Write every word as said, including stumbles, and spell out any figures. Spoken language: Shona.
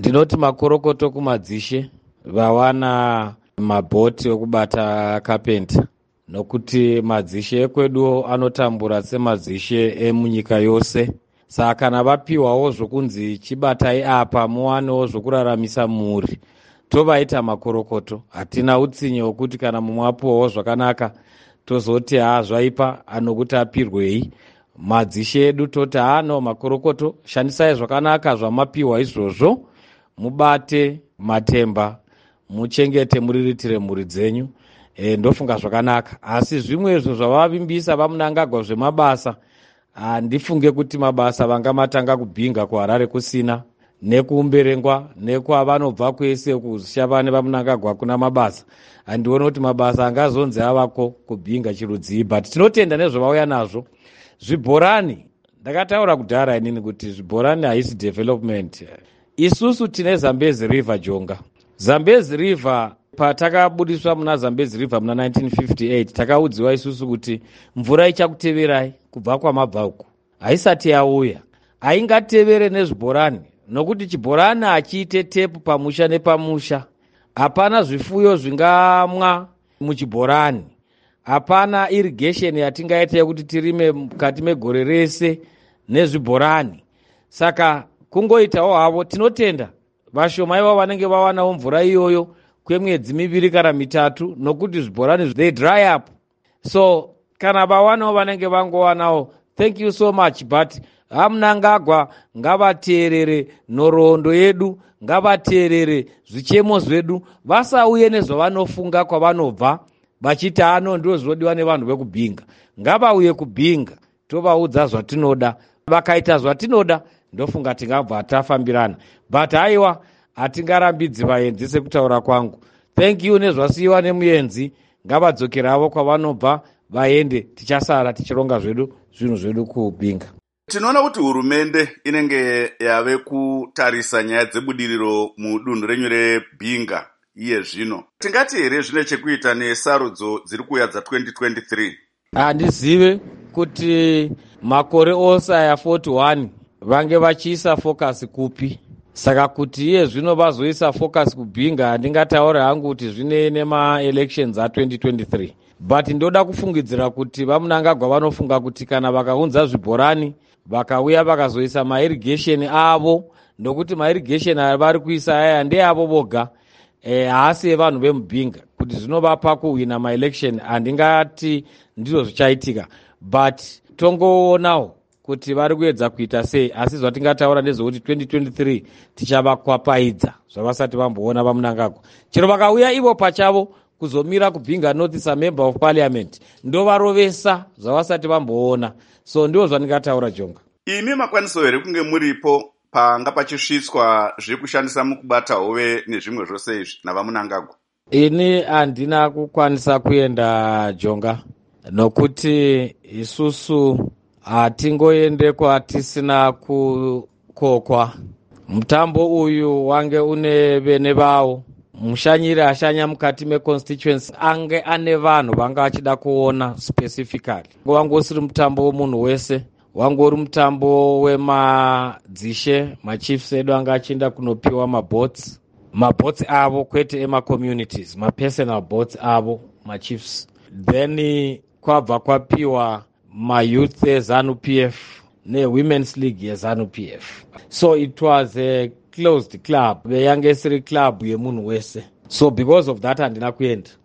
Ndinoti makorokoto kumadzishe vawana mabhoti okubata kapenta, nokuti madzishe ekwedu anotambura semadzishe emunyika yose. Saka kana vapiwawo zvokunzi chibatai apa muwanewo zvokuraramisa muri, tovaita makorokoto. Hatina utsinye wokuti kana mumwe apiwawo zvakanaka tozoti haa zvaipa anokuti apirwei. Madzishe edu toti haa no makorokoto, shandisai zvakanaka zvamapiwa izvozvo, mubate matemba, muchengete muriritire mhuri dzenyu. E, ndofunga zvakanaka. Asi zvimwe izvo zvavavimbisa vamunangagwa zvemabasa, handifunge kuti mabasa vanga matanga kubhinga kuHarare kusina, nekuumberengwa nekwavanobva kwese kushavane vamunangagwa kuna mabasa. Handiona kuti mabasa angazonzi avako kubhinga chirudzii, but tinotenda nezvavauya nazvo. Zvibhorani, ndakataura kudhara inini kuti zvibhorani haisi development. Isusu tine Zambezi River Jonga. Zambezi River patakabudiswa muna Zambezi River muna nineteen fifty-eight takaudziwa isusu kuti mvura ichakuteverai kubva kwamabva uku. Haisati yauya. Haingatevere nezvibhorani, nokuti chibhorani hachiite tepu pamusha nepamusha. Hapana zvifuyo zvingamwa muchibhorani. Hapana irrigation yatingaita yekuti tirime mukati megore rese nezvibhorani. Saka kungoitawo havo, tinotenda vashoma ivo vanenge vawanawo mvura iyoyo kwemwedzi miviri kana mitatu, nokuti zvibhorani they dry up. So kana vawanawo vanenge vangowanawo, thank you so much, but hamunangagwa ngavateerere nhoroondo yedu, ngavateerere zvichemo zvedu, vasauye nezvavanofunga kwavanobva vachiti ano ndio zvinodiwa nevanhu vekubhinga. Ngavauye kubhinga, tovaudza zvatinoda. Vakaita zvatinoda, ndofunga tingabva tafambirana. But haiwa, hatingarambidzi vaenzi sekutaura kwangu. Thank you nezvasiyiwa nemuenzi, ngavadzokerawo kwavanobva vaende, tichasara tichironga zvedu zvinhu zvedu kubhinga. Tinoona kuti hurumende inenge yave kutarisa nyaya dzebudiriro mudunhu renyu reBhinga iye zvino. Tingati here zvine chekuita nesarudzo dziri kuuya dza twenty twenty-three? Handizive kuti makore ose aya forty-one vange vachiisa focus kupi. Saka kuti iye zvino vazoisa focus kubhinga, handingataure hangu kuti zvine nema-elections a twenty twenty-three. But ndoda kufungidzira kuti vamunangagwa vanofunga kuti kana vakaunza zvibhorani, vakauya vakazoisa mairrigation avo, ndokuti mairrigation avari kuisa aya ndeavo voga, e, haasi evanhu vemubhinga, kuti zvinovapa kuwina maelection. Handingati ndizvo zvichaitika, but tongoonawo kuti vari kuedza kuita sei. Asi zvatingataura ndezvekuti twenty twenty-three tichavakwapaidza zvavasati vamboona vamunangagwa. Chero vakauya ivo pachavo kuzomira kubhinga north samember of parliament, ndovarovesa zvavasati vamboona. So ndiwo zvandingataura Jonga. Imi makwaniso here kunge muripo panga pachisvitswa zviri kushandisa mukubata hove nezvimwe zvose izvi navamunangagwa? Ini handina kukwanisa kuenda Jonga, nokuti isusu hatingoendeko hatisina kukokwa. Mutambo uyu wange une vene vavo. Mushanyiri ashanya mukati meconstituency ange ane vanhu vanga vachida kuona specifically. Wange usiri mutambo womunhu wese, wange uri mutambo wemadzishe, machiefs edu anga achienda kunopiwa mabots. Mabots avo kwete ema-communities, ma-personal bots avo, machiefs. Then kwabva kwapiwa ma-youth eZANU-P F ne-Women's League yeZANU-P F. So it was a closed club, yange isiri club yemunhu wese. So because of that handina kuenda.